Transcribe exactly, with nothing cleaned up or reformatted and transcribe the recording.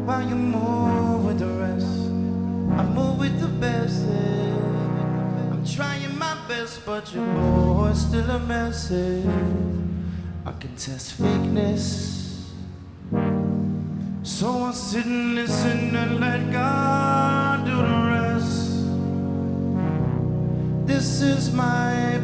while you move with the rest. I move with the best. Yeah. I'm trying my best, but your boy's still a mess. Yeah. I can test fakeness. So I sit and listen and let God do the rest. This is my